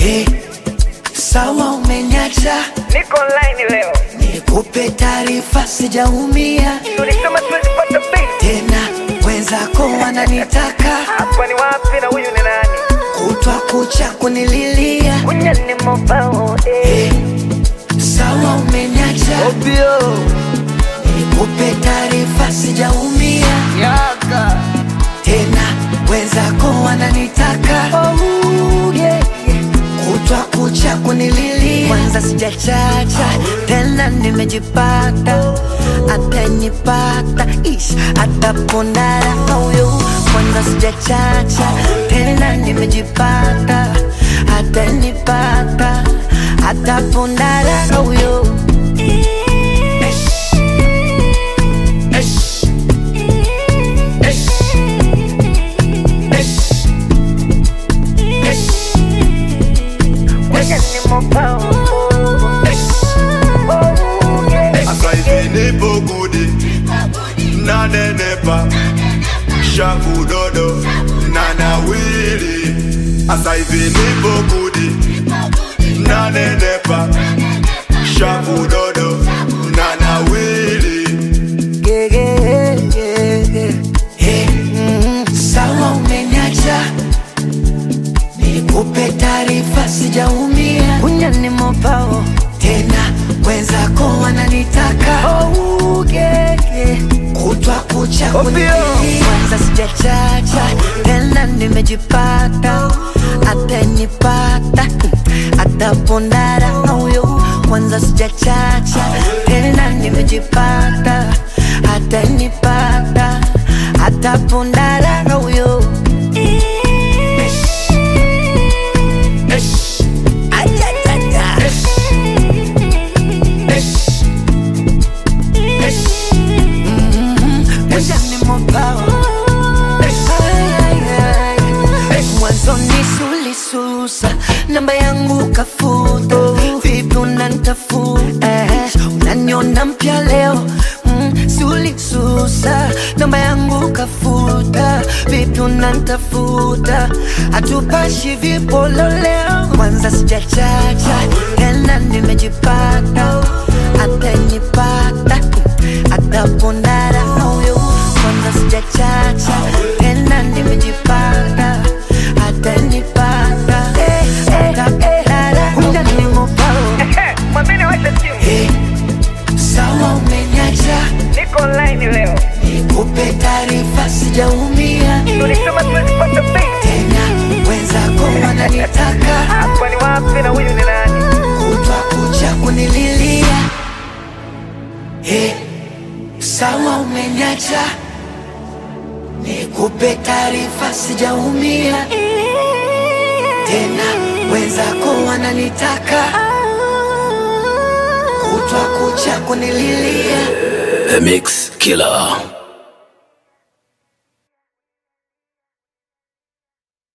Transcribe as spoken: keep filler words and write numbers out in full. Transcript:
Hey, sawa umeniacha, niko online leo, nikupe taarifa sijaumia. tulisema tuwezi pata pesa Tena wenzako wananitaka, hapa ni wapi na huyu ni nani? kutwa kucha kunililia. Kunya ni mobao eh. Hey, sawa umeniacha, Obio nikupe taarifa sijaumia. Yaka Tena wenzako wananitaka, Oh yeah, yeah. kutwa kucha kunililia. Kwanza sijachacha, tena nimejipata. Atanipata, ish, atapondara huyo. Kwanza sijachacha, tena nimejipata. Atanipata, atapondara huyo. Nipo gudi na nenepa shafu dodo na nawili. Asa hivi nipo gudi na nenepa shafu dodo na nawili. Yeah, yeah, yeah, yeah. Hey, mm, sawa umeniacha, nikupe taarifa sijaumia. Kunya ni mobao, tena wenzako wananitaka. Oh, yeah, yeah. Kutwa kucha kunililia. Kwanza sijachacha, tena nimejipata. Atanipata, atapondara huyo. Kwanza sijachacha, tena nimejipata. Atanipata, atapondara huyo. Mwanzo nisulisusa, namba yangu kafuta. Vipi unanitafuta, unaniona mpya leo. mm, Sulisusa, namba yangu kafuta. Vipi unanitafuta, hatupashi vipolo leo. Kwanza sijachacha, tena nimejipata. Atanipata, atapondara huyo. Kwanza sijachacha, tena nimejipata. Atanipata, atapondara huyo. Ni mobao. Mwambeni washa simu, Hey, sawa umeniacha, niko online leo, nikupe taarifa sijaumia. tulisema tuwezi pata pesa Tena wenzako wananitaka, hapa ni wapi na huyu ni nani? kutwa kucha kunililia. Hey, sawa umeniacha, nikupe taarifa sijaumia. Tena wenzako wananitaka, kutwa kucha kunililia. The Mix Killer.